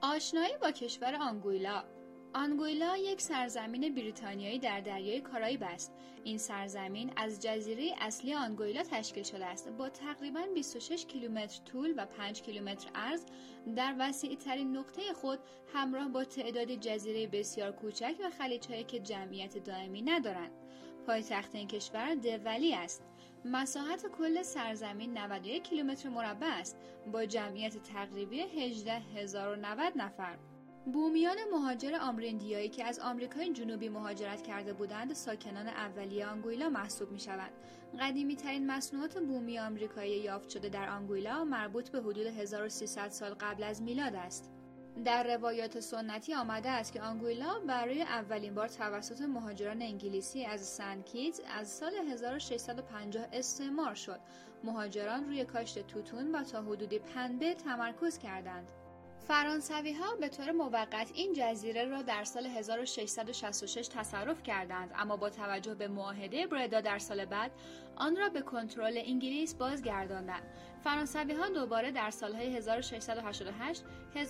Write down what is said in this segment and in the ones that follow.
آشنایی با کشور آنگویلا. آنگویلا یک سرزمین بریتانیایی در دریای کارائیب است. این سرزمین از جزیره اصلی آنگویلا تشکیل شده است با تقریباً 26 کیلومتر طول و 5 کیلومتر عرض. در وسیع‌ترین نقطه خود همراه با تعداد جزیره بسیار کوچک و خلیج‌هایی که جمعیت دائمی ندارند. پایتخت این کشور دولی است. مساحت کل سرزمین 91 کیلومتر مربع است با جمعیت تقریبی 18090 نفر. بومیان مهاجر آمرندیایی که از آمریکای جنوبی مهاجرت کرده بودند ساکنان اولیه آنگویلا محسوب می‌شوند. قدیمی‌ترین مصنوعات بومی آمریکایی یافت شده در آنگویلا مربوط به حدود 1300 سال قبل از میلاد است. در روایات سنتی آمده است که آنگویلا برای اولین بار توسط مهاجران انگلیسی از سنت کیتس از سال 1650 استعمار شد. مهاجران روی کاشت توتون و تا حدودی پنبه تمرکز کردند. فرانسوی‌ها به طور موقت این جزیره را در سال 1666 تصرف کردند، اما با توجه به معاهده بردا در سال بعد آن را به کنترل انگلیس بازگرداندند. فرانسوی‌ها دوباره در سالهای 1688،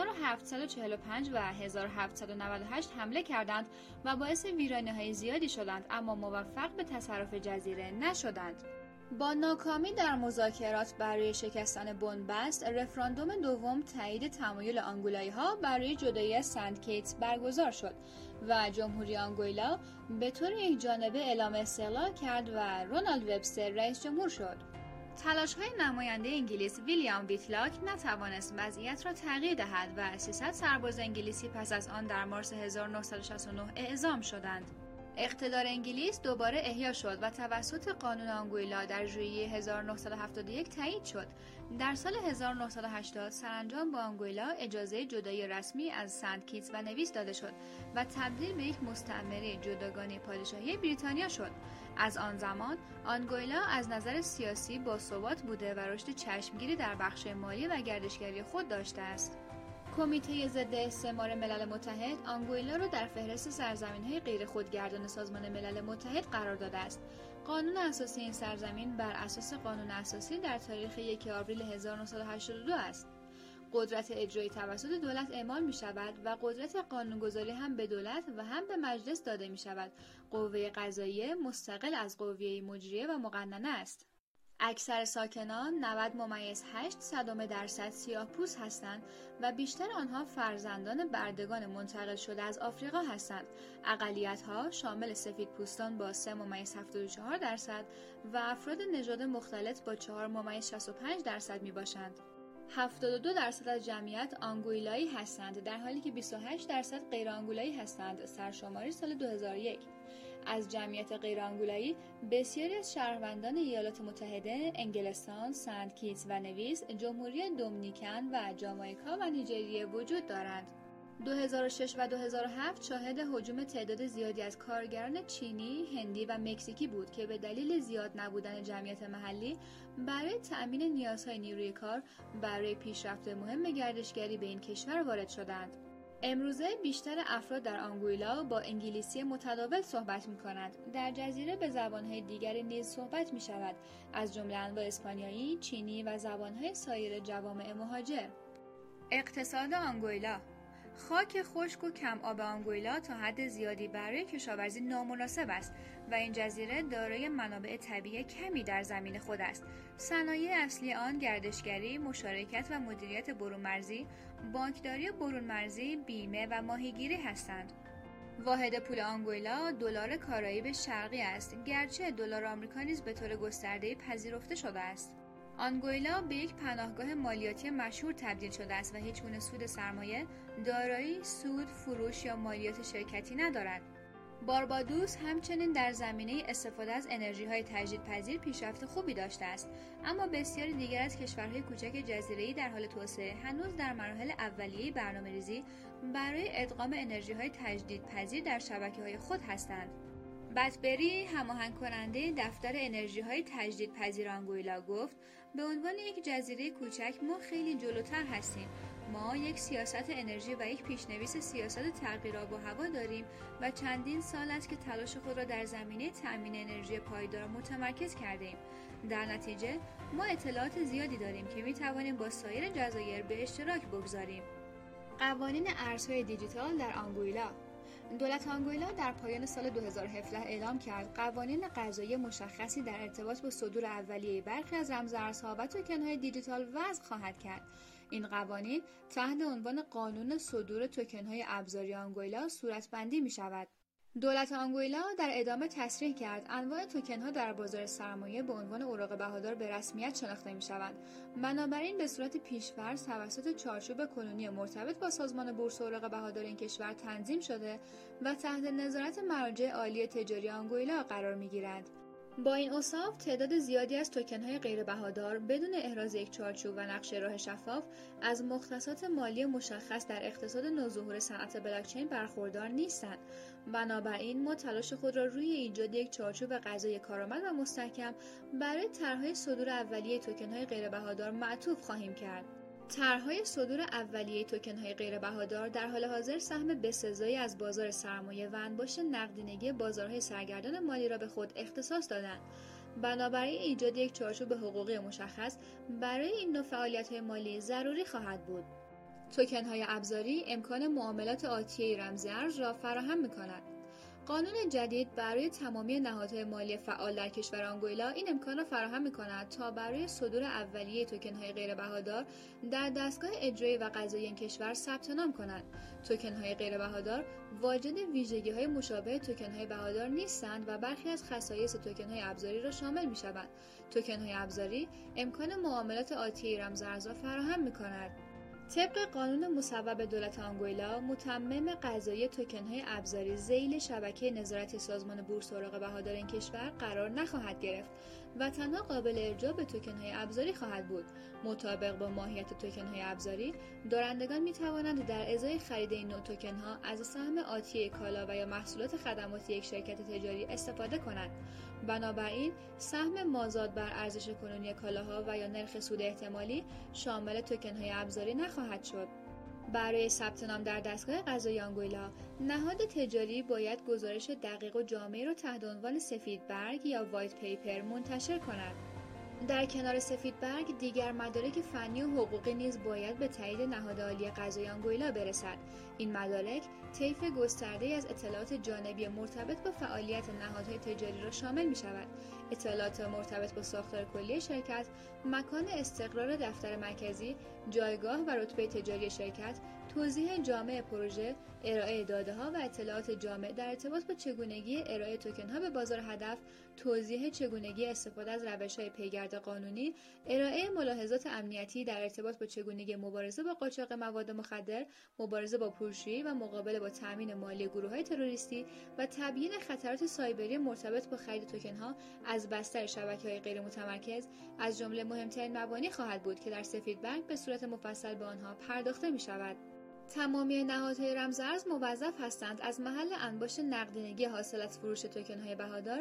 1745 و 1798 حمله کردند و باعث ویرانی‌های زیادی شدند، اما موفق به تصرف جزیره نشدند. با ناکامی در مذاکرات برای شکستن بنبست، رفراندوم دوم تایید تمایل آنگولایی‌ها برای جدایی از سنت کیتس برگزار شد و جمهوری آنگویلا به طور یکجانبه اعلام استقلال کرد و رونالد وبستر رئیس جمهور شد. تلاش‌های نماینده انگلیس ویلیام ویتلاک نتوانست وضعیت را تغییر دهد و 300 سرباز انگلیسی پس از آن در مارس 1969 اعزام شدند. اقتدار انگلیس دوباره احیا شد و توسط قانون آنگویلا در ژوئیه 1971 تایید شد. در سال 1980 سرانجام با آنگویلا اجازه جدایی رسمی از سنت کیتس و نویس داده شد و تبدیل به یک مستعمره جداگانه پادشاهی بریتانیا شد. از آن زمان آنگویلا از نظر سیاسی باثبات بوده و رشد چشمگیری در بخش مالی و گردشگری خود داشته است. کمیته ضد استعمار ملل متحد آنگویلا را در فهرست سرزمین‌های غیر خودگردان سازمان ملل متحد قرار داده است. قانون اساسی این سرزمین بر اساس قانون اساسی در تاریخ 1 آوریل 1982 است. قدرت اجرایی توسط دولت اعمال می شود و قدرت قانونگذاری هم به دولت و هم به مجلس داده می شود. قوه قضاییه مستقل از قوه مجریه و مقننه است. اکثر ساکنان 90.8% سیاه‌پوست هستند و بیشتر آنها فرزندان بردگان منتقل شده از آفریقا هستند. اقلیت‌ها شامل سفیدپوستان با 3.74% و افراد نژاد مختلط با 4.65% میباشند. 72% از جمعیت آنگویلایی هستند در حالی که 28% غیر آنگولایی هستند. سرشماری سال 2001. از جمعیت غیر آنگولایی بسیاری از شهروندان ایالات متحده، انگلستان، سنت کیتس و نویس، جمهوری دومینیکن و جامائیکا و نیجریه وجود دارند. 2006 و 2007 شاهد هجوم تعداد زیادی از کارگران چینی، هندی و مکزیکی بود که به دلیل زیاد نبودن جمعیت محلی برای تأمین نیازهای نیروی کار برای پیشرفت مهم گردشگری به این کشور وارد شدند. امروزه بیشتر افراد در آنگویلا با انگلیسی متداول صحبت می‌کنند. در جزیره به زبان‌های دیگری نیز صحبت می‌شود، از جمله انواع اسپانیایی، چینی و زبان‌های سایر جوامع مهاجر. اقتصاد آنگویلا. خاک خشک و کم آب آنگویلا تا حد زیادی برای کشاورزی نامناسب است و این جزیره دارای منابع طبیعی کمی در زمین خود است. صنایع اصلی آن گردشگری، مشارکت و مدیریت برون‌مرزی، بانکداری برون‌مرزی، بیمه و ماهیگیری هستند. واحد پول آنگویلا دلار کارائیب شرقی است، گرچه دلار آمریکا نیز به طور گسترده‌ای پذیرفته شده است. آنگویلا به یک پناهگاه مالیاتی مشهور تبدیل شده است و هیچگونه سود سرمایه، دارایی، سود، فروش یا مالیات شرکتی ندارد. باربادوس همچنین در زمینه استفاده از انرژی‌های تجدیدپذیر پیشرفت خوبی داشته است، اما بسیاری دیگر از کشورهای کوچک جزیره‌ای در حال توسعه هنوز در مراحل اولیه برنامه‌ریزی برای ادغام انرژی‌های تجدیدپذیر در شبکه‌های خود هستند. بتبری، هماهنگ کننده دفتر انرژی‌های تجدیدپذیر آنگویلا گفت: به عنوان یک جزیره کوچک ما خیلی جلوتر هستیم. ما یک سیاست انرژی و یک پیشنویس سیاست تغییر آب و هوا داریم و چندین سال است که تلاش خود را در زمینه تأمین انرژی پایدار متمرکز کردیم. در نتیجه ما اطلاعات زیادی داریم که می توانیم با سایر جزایر به اشتراک بگذاریم. قوانین ارزهای دیجیتال در آنگویلا. دولت آنگویلا در پایان سال 2017 اعلام کرد قوانین قضایی مشخصی در ارتباط با صدور اولیه برخی از رمزارزها و توکن‌های دیجیتال وضع خواهد کرد. این قوانین تحت عنوان قانون صدور توکن‌های ابزاری آنگویلا صورتبندی می‌شود. دولت آنگویلا در ادامه تصریح کرد انواع توکن‌ها در بازار سرمایه به عنوان اوراق بهادار به رسمیت شناخته می‌شوند. بنابراین به صورت پیش‌فرض توسط چارچوب کنونی مرتبط با سازمان بورس اوراق بهادار این کشور تنظیم شده و تحت نظارت مراجع عالی تجاری آنگویلا قرار می‌گیرند. با این اوصاف تعداد زیادی از توکن‌های غیربهادار بدون احراز یک چارچوب و نقشه راه شفاف از مختصات مالی مشخص در اقتصاد نوظهور صنعت بلاکچین برخوردار نیستند. بنابراین ما تلاش خود را روی ایجاد یک چارچوب قضایی کارآمد و مستحکم برای طرح‌های صدور اولیه توکن‌های غیربهادار معطوف خواهیم کرد. طرح‌های صدور اولیه توکن‌های غیربهادار در حال حاضر سهم بسزایی از بازار سرمایه و انباشت نقدینگی بازارهای سرگردان مالی را به خود اختصاص دادند. بنابراین ایجاد یک چارچوب حقوقی مشخص برای این نوع فعالیت‌های مالی ضروری خواهد بود. توکن‌های ابزاری امکان معاملات آتیه رمز ارز را فراهم می‌کند. قانون جدید برای تمامی نهادهای مالی فعال در کشور آنگویلا این امکان را فراهم می‌کند تا برای صدور اولیه توکن‌های غیربهادار در دستگاه اجرایی و قضایی این کشور ثبت نام کنند. توکن‌های غیربهادار واجد ویژگی‌های مشابه توکن‌های بهادار نیستند و برخی از خصایص توکن‌های ابزاری را شامل می‌شوند. توکن‌های ابزاری امکان معاملات آتیه رمز ارز را فراهم می‌کند. طبق قانون مصوب دولت آنگویلا، متمم قضایی توکن‌های ابزاری ذیل شبکه نظارت سازمان بورس اوراق بهادار این کشور قرار نخواهد گرفت و تنها قابل ارجاع به توکن‌های ابزاری خواهد بود. مطابق با ماهیت توکن‌های ابزاری، دارندگان می‌توانند در ازای خرید این نوع توکن‌ها از سهم آتیه کالا و یا محصولات خدماتی یک شرکت تجاری استفاده کنند. بنابراین سهم مازاد بر ارزش کنونی کالاها و یا نرخ سود احتمالی شامل توکن‌های ابزاری نخواهد شد. برای ثبت نام در دستگاه قضایی آنگویلا، نهاد تجاری باید گزارش دقیق و جامعی را تحت عنوان سفید برگ یا وایت پیپر منتشر کند. در کنار سفید برگ، دیگر مدارک فنی و حقوقی نیز باید به تایید نهاد عالی قضایی آنگویلا برسد. این مدارک طیف گسترده‌ای از اطلاعات جانبی مرتبط با فعالیت نهادهای تجاری را شامل می‌شود. اطلاعات مرتبط با ساختار کلی شرکت، مکان استقرار دفتر مرکزی، جایگاه و رتبه تجاری شرکت، توضیح جامع پروژه، ارائه داده‌ها و اطلاعات جامع در ارتباط با چگونگی ارائه توکن‌ها به بازار هدف، توضیح چگونگی استفاده از روش‌های پیگرد قانونی، ارائه ملاحظات امنیتی در ارتباط با چگونگی مبارزه با قاچاق مواد مخدر، مبارزه با پولشویی و مقابله با تامین مالی گروه‌های تروریستی و تبیین خطرات سایبری مرتبط با خرید توکن‌ها از بستر شبکه‌های غیر متمرکز از جمله مهمترین مبانی خواهد بود که در سفید برگ به صورت مفصل به آنها پرداخته می‌شود. تمامی نهادهای رمز ارز موظف هستند از محل انباشت نقدینگی حاصل از فروش توکن‌های بهادار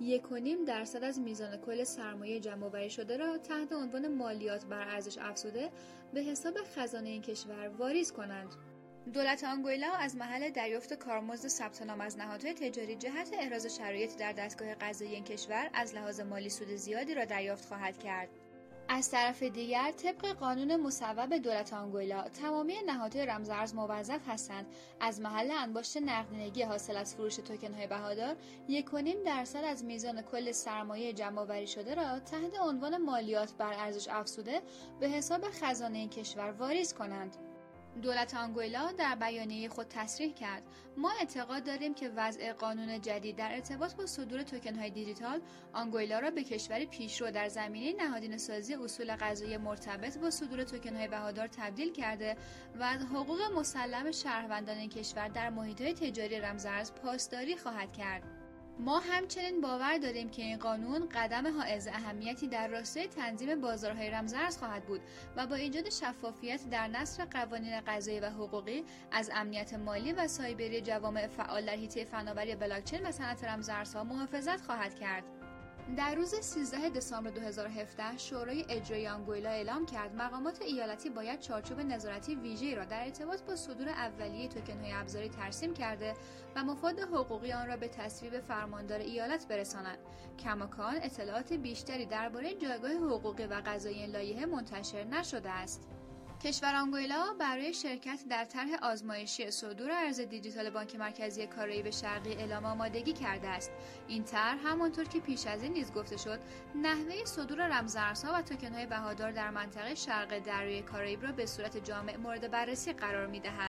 1.5% از میزان کل سرمایه جمع‌آوری شده را تحت عنوان مالیات بر ارزش افزوده به حساب خزانه این کشور واریز کنند. دولت آنگویلا از محل دریافت کارمزد ثبت نام از نهادهای تجاری جهت احراز شرایط در دستگاه قضایی این کشور از لحاظ مالی سود زیادی را دریافت خواهد کرد. از طرف دیگر طبق قانون مصوب دولت آنگویلا تمامی نهادهای رمز ارز موظف هستند از محل انباشت نقدینگی حاصل از فروش توکن‌های بهادار 1.5% از میزان کل سرمایه جمع‌آوری شده را تحت عنوان مالیات بر ارزش افزوده به حساب خزانه این کشور واریز کنند. دولت آنگویلا در بیانیه خود تصریح کرد: ما اعتقاد داریم که وضع قانون جدید در ارتباط با صدور توکن‌های دیجیتال آنگویلا را به کشوری پیشرو در زمینه نهادینه‌سازی اصول قضایی مرتبط با صدور توکن‌های بهادار تبدیل کرده و از حقوق مسلم شهروندان این کشور در محیط‌های تجاری رمزارز پاسداری خواهد کرد. ما همچنین باور داریم که این قانون قدم حائز اهمیتی در راستای تنظیم بازارهای رمزارز خواهد بود و با ایجاد شفافیت در نثر قوانین قضایی و حقوقی از امنیت مالی و سایبری جوامع فعال در حیطه فناوری بلاکچین و صنعت رمزارزها محافظت خواهد کرد. در روز 13 دسامبر 2017 شورای اجرایی آنگویلا اعلام کرد مقامات ایالتی باید چارچوب نظارتی ویژه‌ای را در ارتباط با صدور اولیه توکن‌های ابزاری ترسیم کرده و مفاد حقوقی آن را به تصویب فرماندار ایالت برسانند. کماکان اطلاعات بیشتری درباره جایگاه حقوقی و قضایی این لایحه منتشر نشده است. کشور آنگولا برای شرکت در طرح آزمایشی صدور ارز دیجیتال بانک مرکزی کارائیب شرقی اعلام آمادگی کرده است. این طرح همانطور که پیش از این نیز گفته شد، نحوه صدور رمزارزها و توکن‌های بهادار در منطقه شرق دریای کارائیب را به صورت جامع مورد بررسی قرار می‌دهد.